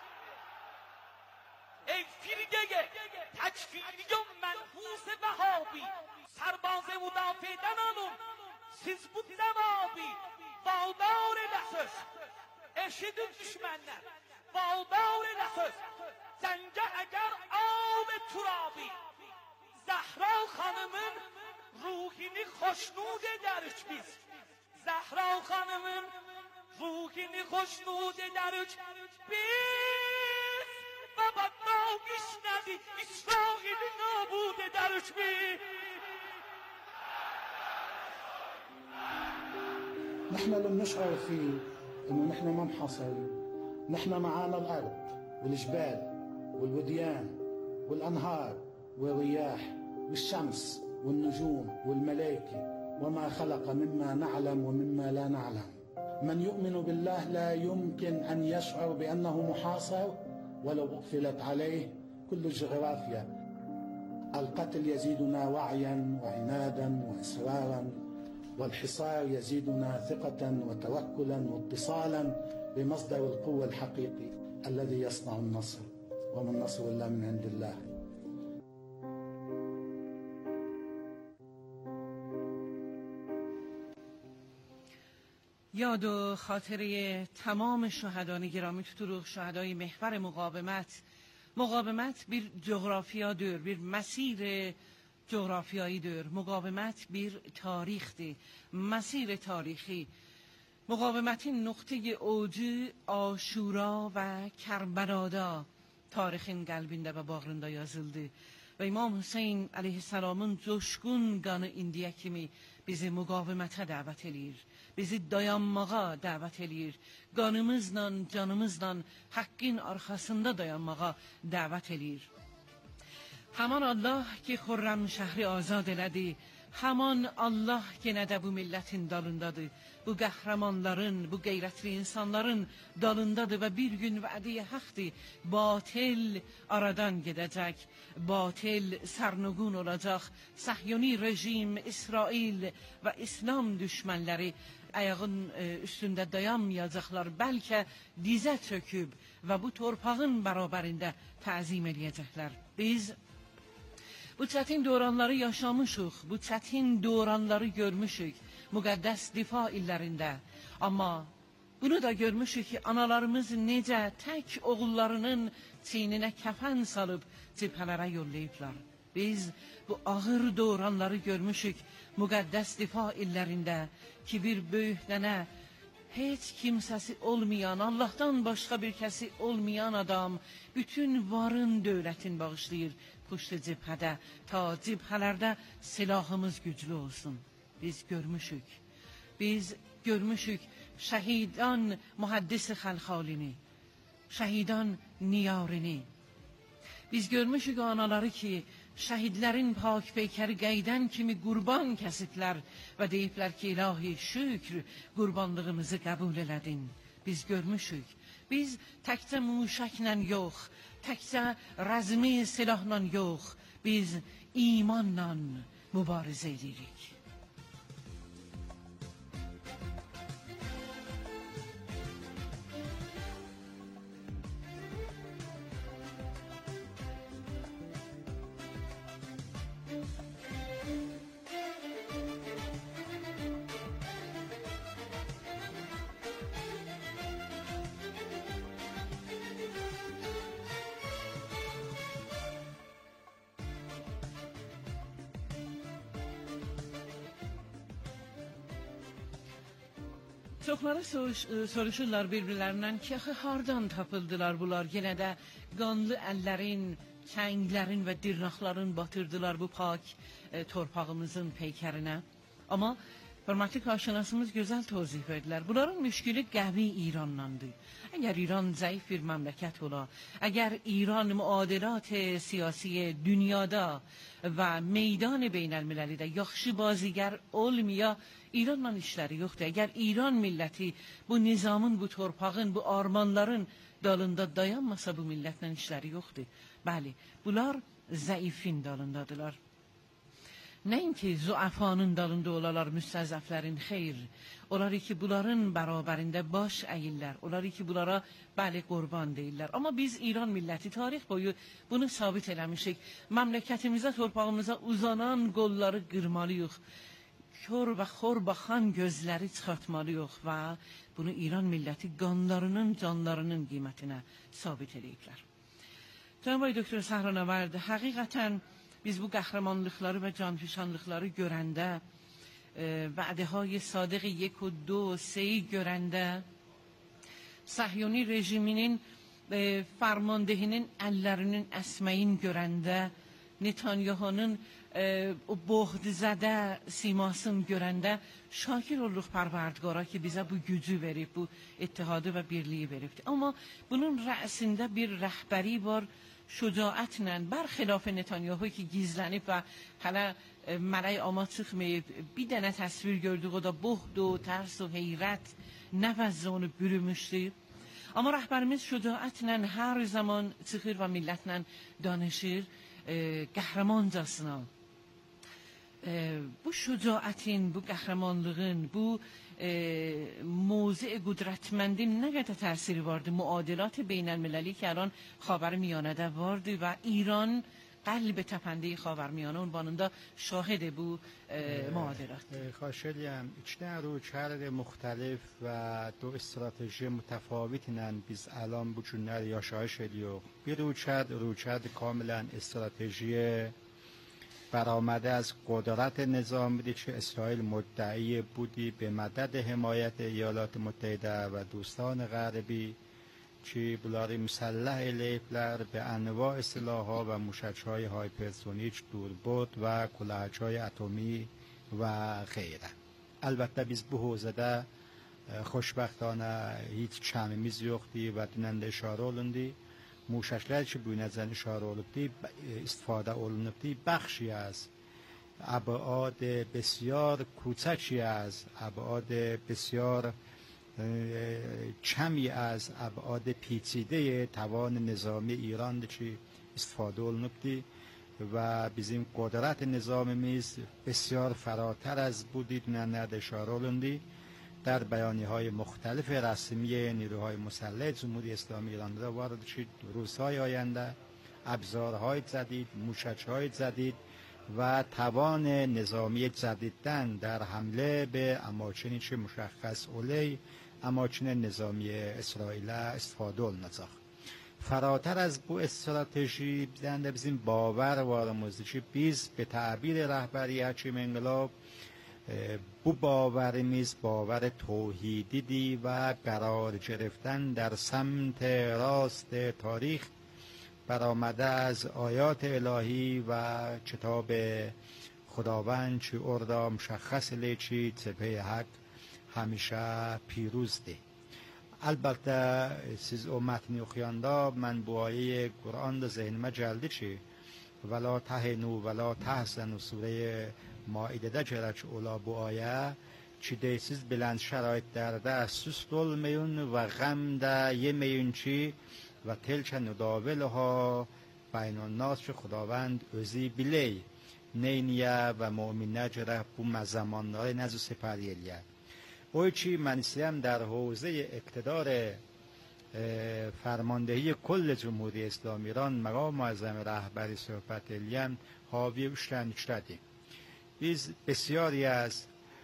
Ey firqəyə təkfiri mənhus Vəhabi, sərbaz müdafiədən olun, siz bu cevabı valdar edəsiz. Eşidin düşmənlər, valdar edəsiz. Zəngə əgər ab turabi, Zəhra xanımın ruhini xoşnud edərik biz. Zəhra xanımın ruhini xoşnud edərik biz. Baba dağ işnədi, İsraili nabud edərik biz. نحن لم نشعر فيه انه نحن ما محاصرين. نحن معانا الارض والجبال والوديان والانهار والرياح والشمس والنجوم والملائكة وما خلق مما نعلم ومما لا نعلم. من يؤمن بالله لا يمكن أن يشعر بأنه محاصر ولو أقفلت عليه كل الجغرافيا. القتل يزيدنا وعيا وعنادا وإصرارا، والحصار يزيدنا ثقة وتوكلا واتصالا بمصدر القوة الحقيقي الذي يصنع النصر، وما النصر إلا من عند الله. یاد و خاطره تمام شهدان گرامی tuturuq şəhədai mehvar muqavimət bir coğrafiyadır, bir məsir coğrafiyayıdır. Muqavimət bir tarixdir, məsir tarixi. Muqavimətin nöqtəyi ocu Aşura və Kərbəlada tarixin qəlbində və bağrında yazıldı. Və İmam Hüseyin əleyhissalamın coşqun qanı indiyə kimi bizi müqavimətə dəvət edir. Bizi dayanmağa dəvət edir. Qanımızla, canımızla haqqın arxasında dayanmağa dəvət edir. Haman Allah ki Xürrəm şəhri azad elədi. Haman Allah yenə də bu millətin dalındadır. Bu qəhrəmanların, bu qeyrətli insanların dalındadır və bir gün vədiyə haqdır. Batil aradan gedəcək. Batil sərnüqun olacaq. Səhyoni rejim, İsrail və İslam düşmənləri ayağın üstündə dayanmayacaqlar. Bəlkə dizə çöküb və bu torpağın bərabərində təzim eləyəcəklər. Biz bu çətin dövrənləri yaşamışıq, bu çətin dövrənləri görmüşük müqəddəs difa illərində. Amma bunu da görmüşük ki, analarımız necə tək oğullarının çiyninə kəfən salıb cibhələrə yollayıblar. Biz bu ağır dövrənləri görmüşük müqəddəs difa illərində ki, bir böyük nənə, heç kimsəsi olmayan, Allahdan başqa bir kəsi olmayan adam bütün varın dövlətin bağışlayır puştu cibhədə, ta cibhələrdə silahımız güclü olsun. Biz görmüşük şəhidan mühəddis-i xəlxalini, şəhidan niyarini. Biz görmüşük anaları ki, şəhidlərin pak peykəri qaydan kimi qurban kəsiblər və deyiblər ki, ilahi şükr, qurbanlığımızı qəbul elədin. Biz görmüşük. Biz təkcə muşəklə yox, təkcə rəzmi silahla yox, biz imanla mübarizə edirik. Çoxları soruşurlar bir-birlərindən ki, axı hardan tapıldılar bunlar? Yenə də qanlı əllərin, kənglərin və dirnaqların batırdılar bu pak torpağımızın peykərinə. Amma hörmətli karşınasımız gözəl tozih verdilər. Bunların müşkülü qəvi İranlandı. Əgər İran zəif bir məmləkət ola, əgər İran müadilat siyasi dünyada və meydan beynəlmiləlidə yaxşı bazıgər olmaya, İranla işləri yoxdur. Əgər İran milləti bu nizamın, bu torpağın, bu armanların dalında dayanmasa bu millətlə işləri yoxdur. Bəli, bunlar zəifin dalındadılar. Nəinki zuafanın dalında olalar müstəzəflərin xeyr. Olar ki, bunların bərabərində baş əyirlər. Olar ki, bunlara bəli qurban deyirlər. Amma biz İran milləti tarix boyu bunu sabit eləmişik. Məmləkətimizə, torpağımıza uzanan qolları qırmalıyıq. Kör və xor baxan gözləri çıxartmalıyıq və bunu İran milləti qanlarının, canlarının qiymətinə sabit ediblər. Cənab Doktor Səhranavərd, həqiqətən biz bu qəhrəmanlıqları və canfişanlıqları görəndə, vədəهای Sadıq 1 و 2 و 3 görəndə, Səhyuni rejiminin fərmandehinin əllərinin əsməyin görəndə, Netanyahunun o boğdizədə simasını görəndə şakir oluruq Pərvərdigara ki, bizə bu gücü verib, bu ittihadı və birliyi veribdir. Amma bunun rəsində bir rəhbəri var, şücaətlə, bərxilaf Netanyahu ki, gizlənib və hələ mələy ama çıxmayıb, bir dənə təsvir gördük, o da buhd و tərs و heyrət nəvəzə onu bürümüşdür. Amma rəhbərimiz şücaətlə hər zaman çıxır və millətlə danışır, qəhrəmancasına. Bu şücaətin, bu qəhrəmanlığın, bu موضع قدرتمندی نه قدر تأثیری وارد معادلات بین المللی که الان خاورمیانه وارد و ایران قلب تپنده خاورمیانه عنواننده شاهد bu معادلات. خواهشم içten رویکرد مختلف و دو استراتژی متفاوتی‌اند biz الان bu günlər yaşayış ediyor. Bir رویکرد کاملا استراتژی برآمده از قدرت نظامی که اسرائیل مدعی بودی به مدد حمایت ایالات متحده و دوستان غربی که بلاری مسلح الیفلر به انواع سلاح‌ها و موشک‌های هایپرسونیک دوربرد و کلاهچ‌های اتمی و غیره. البته biz bu حوزه خوشبختانه hiç kemimiz yoxdur və dünəndə işarə olundu. موشک‌lər ki, bu nəzərən işarə olubdur, istifadə olunubdur, بخشی از ابعاد بسیار کوچکی از ابعاد بسیار کمی از ابعاد پیچیده توان نظامی ایران که استفاده olunubdur و bizim قدرت نظامیmiz بسیار فراتر از بودی dünənlərdə işarə olundu. در بیانیه‌های مختلف رسمی نیروهای مسلح جمهوری اسلامی ایران را وارد شد. روزهای آینده ابزارهای جدید، موشک‌های جدید و توان نظامی جدیدن در حمله به اماکنی که مشخص علیه اماکن نظامی اسرائیل استفاده olunacaq. فراتر از bu استراتژی bizim باور varımızdır ki biz به تعبیر رهبری حکیم انقلاب bu باورimiz باور توحیدی و قرار گرفتن در سمت راست تاریخ برآمده از آیات الهی و کتاب خداوند که orada مشخص لیچی تپه حق همیشه پیروزده. البته siz o mətni oxuyanda mən bu ayəyə Quranda zehnimə gəldi ki ولا تهنوا ولا تحزنوا سوره Maidədə gərək ola bu ayə ki, deysiz bilən şəraitlərdə süst olmayın və qəm də yeməyin ki, və telkə nüdavilha bəynannas ki, xudavənd özü bilək neyniyə və müminə gərək bu məzəmanları nəzü separi eləyər. O ki, mən istəyəm در حوزه اقتدار فرماندهی کل جمهوری اسلامی ایران مقام معظم رهبری صحبت eləyəm حاوی üçlənlikdədir. biz بسیاری از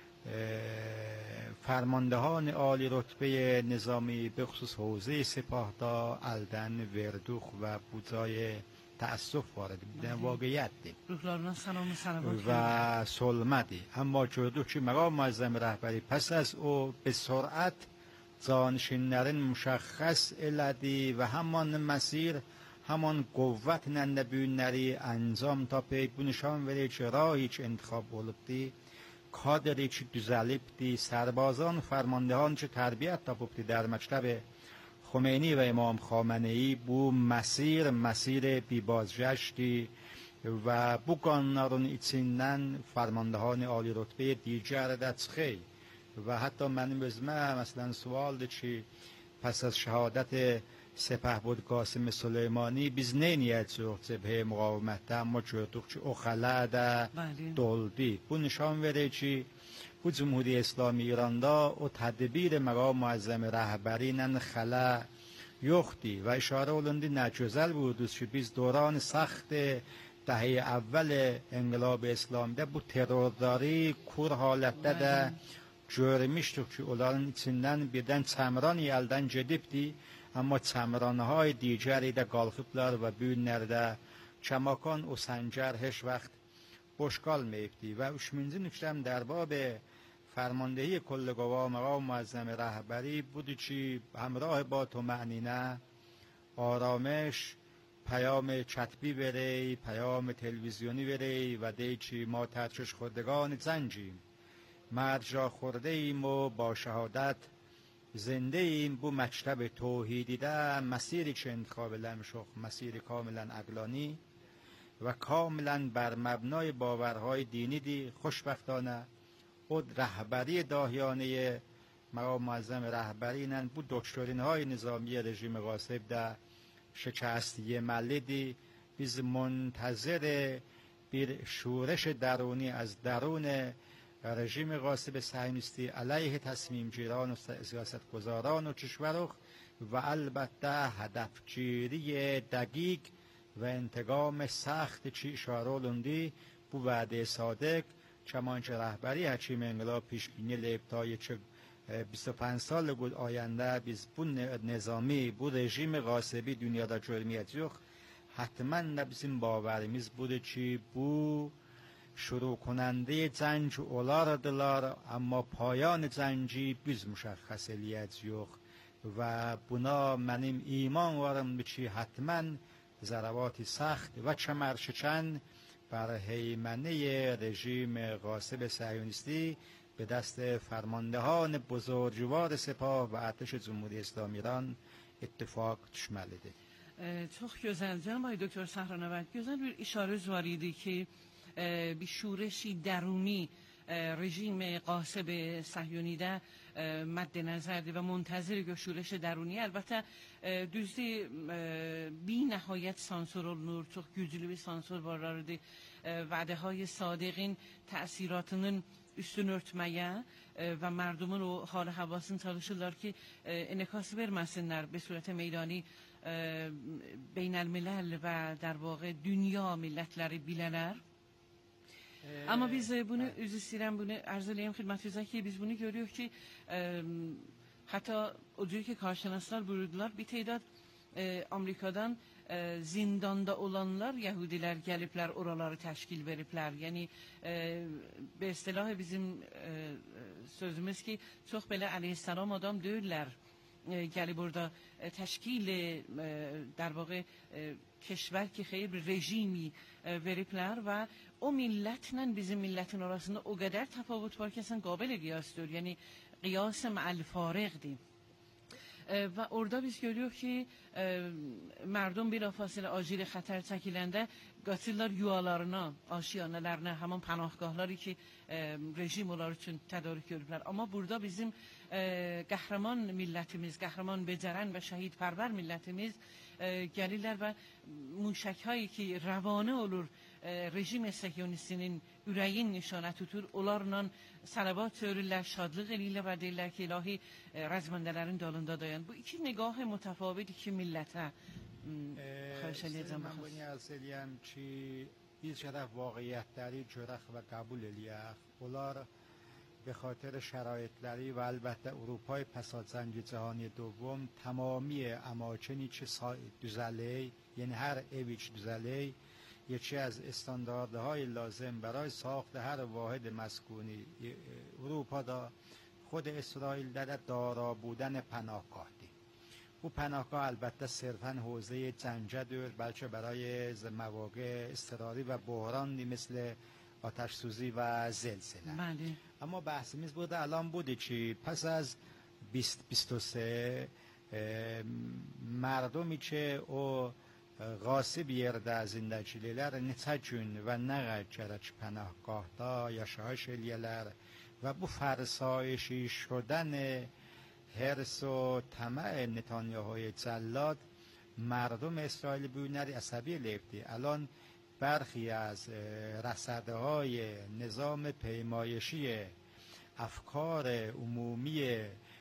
فرماندهان عالی رتبه نظامی به خصوص حوزه سپاهدار، الدن، وردوخ و بودای تأسف وارد بودن واقعیت دی روحlarına selam salavat و سلمدی اما جدو که مقام معظم رهبری پس از او به سرعت زانشینlerin مشخص eledi ve haman مسیر haman قوت نبیونleri انجام تا پی bu nişan verir ki rahi ki انتخاب olubdi کادری که düzelibdi سربازان فرماندهان که تربیت tapıbdi در مکتب خمینی و امام خامنه‌ای bu مسیر بیبازگشتی و bu qanunların içindən فرماندهان عالی رتبه دیگر də çıxır و حتی mənim özümə مثلا sualdır ki پس از شهادت سپهبد قاسم سلیمانی biz neyniyəcəyik cəbhə müqavimətdə amma gördük ki o xələ də doldu. Bu nişan verir ki bu Cumhuriyet İslami İranda o tədbir məqam müəzzəm rəhbəri ilə xələ yoxdur və işarə olundu nə gözəl buyurdu ki biz دوران سخت دهه اول انقلاب اسلامیdə bu terrorları kur halətdə də görmüşdük ki onların içindən birdən çəmran əldən gedibdi amma çəmranهای digəri də qalxıblar və bu günlərdə Kamakan o səngər heç vaxt boş qalmayıbdı və 3-cü nöqtəm در باب فرماندهی کل قوا مقام معظم رهبری بودی که همراه با طمأنینه آرامش پیام کتبی بره پیام تلویزیونی بره و دی که ما ترچش خوردگان زنجیم مرد را خورده ایم و با شهادت زنده ایم bu مکتب توحیدی ده مسیری که انتخاب لمشخ مسیر کاملا عقلانی و کاملا بر مبنای باورهای دینی دی خوشبختانه o رهبری داهیانه مقام معظم رهبری نن bu دکترین‌های نظامی رژیم غاصب ده شکستی ملدی biz منتظر bir شورش درونی از درون رژیم غاصب صهیونیستی علیه تصمیم گیران و سیاستگزاران و کشور و البته هدفگیری دقیق و انتقام سخت چی اشاره olundu bu وعده صادق چمانچه رهبری حکیم انقلاب پیش بینی لبتای چه 25 سال بود آینده biz bu نظامی bu rejim غاصبی dünyada görməyəcəyik حتما bizim باورimiz budur ki bu شروع کننده جنگ olardılar amma پایان جنگی biz مشخص eləyəcəyik و buna mənim iman varım ki حتما ضربات سخت و کمرشکن بر هیمنه رژیم غاصب صهیونیستی به دست فرماندهان بزرگوار سپاه و ارتش جمهوری اسلامی ایران اتفاق düşməlidir. Çox gözəl canım ay doktor Sahranavand gözəl bir işarə var idi ki bir şورشی درونی رژیم غاصب صهیونیده مد نظر و منتظر شورش درونی البته düzdür بی نهایت سانسور olunur çox güclü bir sansur varlardı vədə های صادقین تأثیراتının üstün örtmeye ve merdumun o hal havasını çalışırlar ki enekası vermesinler به صورت meydani beynelmilel ve در واقع dünya milletleri bileler. Ama biz bunu üzü istəyirəm bunu arz edeyim xidmətinizə ki biz bunu görüyoruz ki hatta o cür ki karşılaştılar buyurdular bir تعداد Amerikadan zindanda olanlar Yahudiler gelipler oraları teşkil veripler yani به اصطلاح bizim sözümüz ki çok böyle aleyhisselam adam değiller gelip burada teşkil در واقع کشور که خیلی رژیمی veripler ve o milletle bizim milletin arasında o kadar tefavut var ki اصلا قابل قیاسdır yani قیاس مع الفارق دی و orada biz görüyoruz ki merdum bilafasıla acil xəttər çəkiləndə qatillər yuvalarına, aşiyanələrinə, həmin pənahgahları ki rejim onlar üçün tədarük görüblər. Amma burada bizim qəhrəman millətimiz, qəhrəman becərən və şəhidpərvər millətimiz gəlirlər və müşəkləri ki rəvanə olur rejim səhyonistinin ürəyin nişanə tutur, onlarla salavat söyürlər, şadlıq eləyirlər və deyirlər ki, ilahi rəzməndələrin dalında dayan. Bu iki nigah mütəfavit iki millətə xahiş eləyəcəm. من بانی ارز eləyəm ki, bir tərəf vaqiyyətləri görək və qəbul eləyək. Onlar به خاطر شرایط لری و البته اروپای پس از جنگ جهانی دوم تمامی اماکنی چه دوزله، یعنی هر اویچ دوزله یکی از استانداردهای لازم برای ساخت هر واحد مسکونی اروپا دا خود اسرائیل در دارا بودن پناهگاه دی. او پناهگاه البته صرفاً حوزه جنگه دور، بلکه برای مواقع اضطراری و بحرانی مثل آتش سوزی و زلزله. بله. اما بحثمیز بوده الان بوده که پس از 2023 مردمی که او غاصب yerdə zindəçiliklər neçə gün və nə qədər pənahgahda yaşayış eləyələr və bu فرسایشی شدن حرص و طمع نتانیاهوی جلاد مردم اسرائیل بیونری عصبی لفتی. الان برخی از رصده های نظام پیمایشی افکار عمومی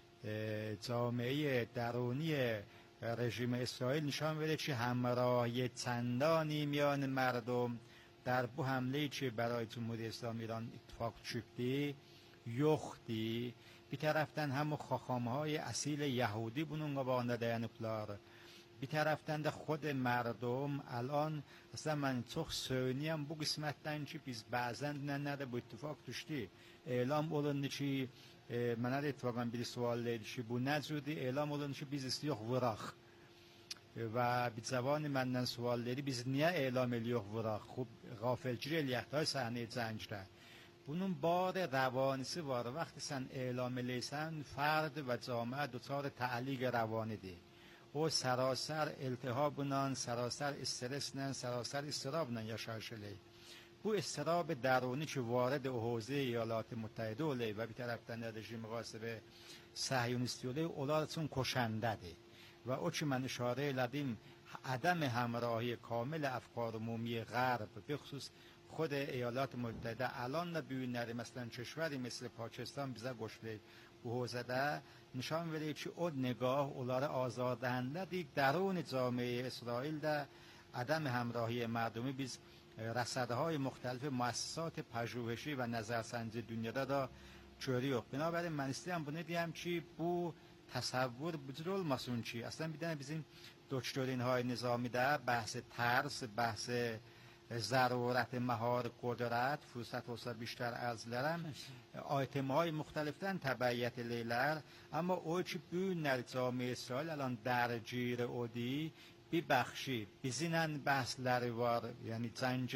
جامعه درونی رژیم اسرائیل نشان میده که همراهی چندانی میان مردم در بو حمله که برای جمهوری اسلامی ایران اتفاق çıktı yoktu. Bir taraftan هم خاخامهای اصیل یهودی bununla bağında dayanıplar. Bir taraftan da خود مردم الان اصلا من çok söyleyeyim bu qismətdən ki biz bəzən nədə bu ittifaq düşdü. Elam olundu ki mənə də ittifaqan bir sual idi ki bu nə cürdü? Elam olundu ki biz istiyoq vıraq. Və bir cavanı məndən sual dedi biz niyə elam ediyoq vıraq? Xub غافلگیر الیختای صحنه جنگdə. Bunun بار روانیسی var. وقتی sən elam eləysən فرد و جامعه دچار تعلیق روانیdir. O سراسر التهابla, سراسر استرسla, سراسر استرابla yaşayış eləyir. Bu استراب درونی که وارد حوزه ایالات متحده اولی و bir tərəfdən rejim غاصب صهیونیستی اولی onlar üçün کشنده‌dir. و او که من اشاره elədim عدم همراهی کامل افکار عمومی غرب به خصوص خود ایالات متحده الان بیونری مثلا کشوری مثل پاکستان bize گشته bu حوزه نشان میده که او نگاه اولار آزاردهنده دیگ درون جامعه اسرائیل ده عدم همراهی مردمی biz رصده های مختلف مؤسسات پژوهشی و نظرسنجی dünyada da görüyor. Binaenaleyh ben istəyirəm bunu deyəm ki bu تصور وجود olmasın ki aslında bir tane bizim دکترین های نظامی در بحث ترس، بحث ضرورت مهار قدرت فرصت olsa بیشتر ارزلرم آیتم های مختلفتن تبعیت لیلر اما او که بینر جامعه اسرائیل الان درگیر اودی bir بخشی bizinen bahsleri var yani جنگ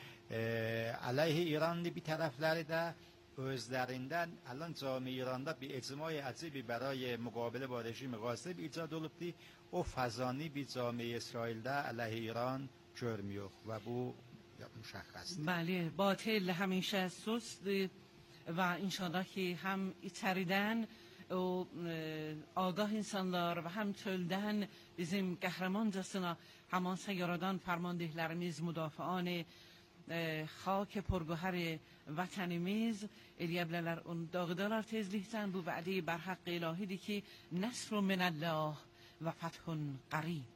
علیه ایران bir tarafları da özlerinden الان جامعه ایران'da bir ecmai عجیبی برای مقابله با رژیم غاصب ایجاد olubdi. O fazani bir جامعه اسرائیل'de علیه ایران görmüyor و bu مشخص. بله باطل همیشه سست و انشالله که هم içeriden o آگاه insanlar ve hem çölden bizim kahramanca همان سیارادان فرماندهlarimiz müdafian خاک پرگوهر وطنimiz الیبلر اون داغدارlar tezlikten bu vعده بر حق الهی که نصر من الله و فتح قریب.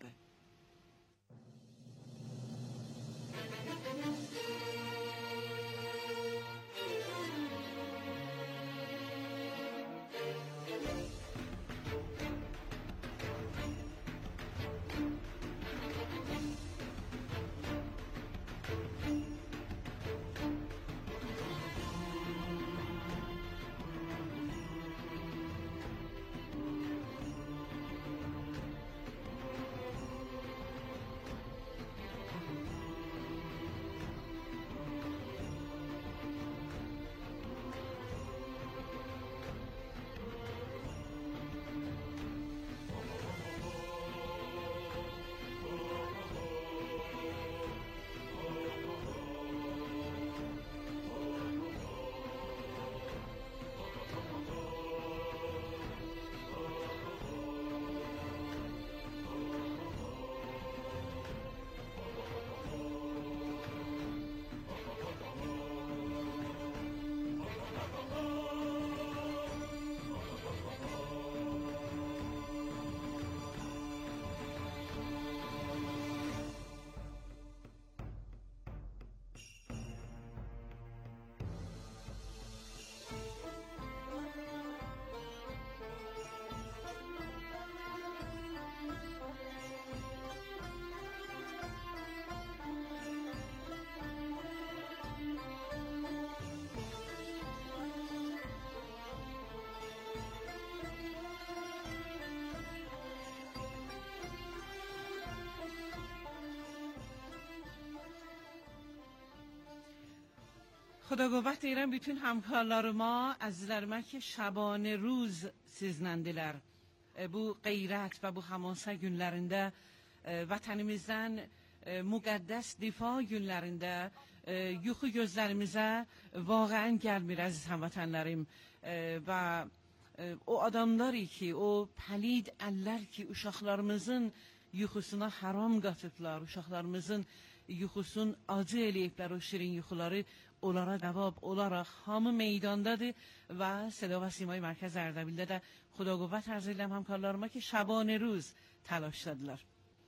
Xudoquvvat deyirəm bütün hamkarlarıma, əzizlərimə ki, Şabanə Ruz sizinləndilər. Bu qeyrət və bu hamansa günlərində vətənimizdən müqəddəs difa günlərində yuxu gözlərimizə vaqəən gəlmir əziz həmvətənlərim və o adamları ki, o pəlid əllər ki, uşaqlarımızın yuxusuna haram qatıblar, uşaqlarımızın yuxusun acı eləyiblər, o şirin yuxuları onlara cavab olaraq hamı meydandadır və Səda və Simay Mərkəz Ərdəbildə də Xudoquvvat arz edirəm همکارlarıma ki, Şabanə Ruz təlaşdadılar.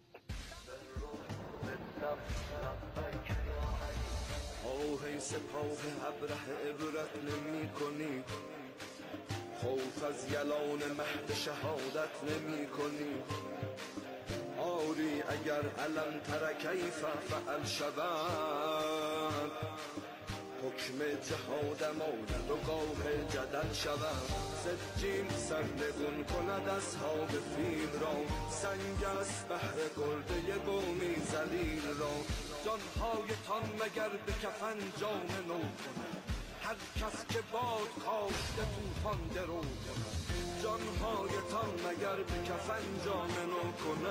آه سپاه ابره عبرت نمی کنی خوف از یلان مهد شهادت نمی کنی آری اگر علم تر کیف فعل شود حکم جهادم آید و گاه جدل شود سجین سرنگون کند اصحاب فیل را سنگ است بهر گرده قومی ذلیل را جانهایتان مگر به کفن جام نو کند هر کس که باد کاشته طوفان درو کند جانهایتان مگر به کفن جام نو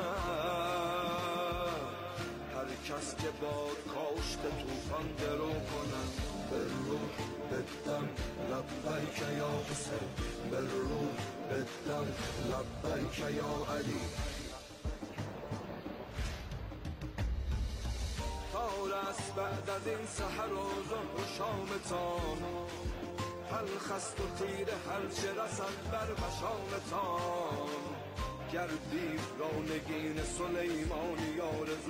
کند هر کس که باد کاشته طوفان درو کند بالروح بالدم لبیک یا حسین بالروح بالدم لبیک یا علی تار است بعد از این سحر و ظهر و شامتان حلق است و تیر هرچه رسد بر مشامتان گر بیف را نگین سلیمانی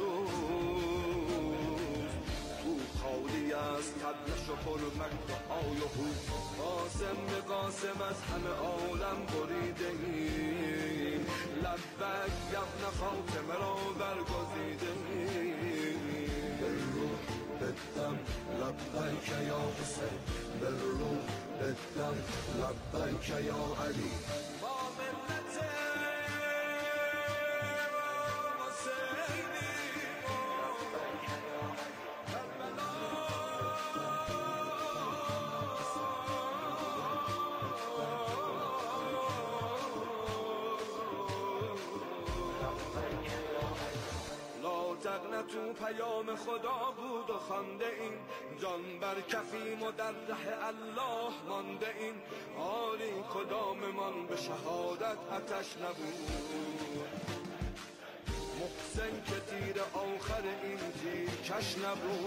آرزوست تو خالی است قدش و حرمت و آی و هوش قاسم به قاسم از همه عالم بریده ایم لبک یبن فاطمه را برگزیده ایم بالروح بالدم لبیک یا حسین بالروح بالدم لبیک یا علی با ملت تو پیام خدا بود و خوانده این جان بر کفیم و در ره الله مانده این آری کداممان به شهادت آتش نبود محسن که تیر آخر این تیر کش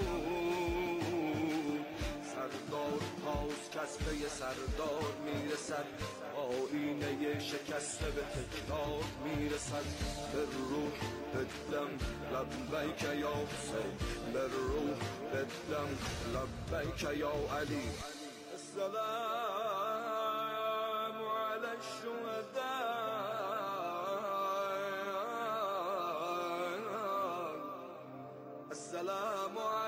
نبود سردار پاس کسبه سردار میرسد آینه شکسته به تکرار میرسد بالروح بالدم لبیک یا حسین بالروح بالدم لبیک یا علی السلام علی الشهداء السلام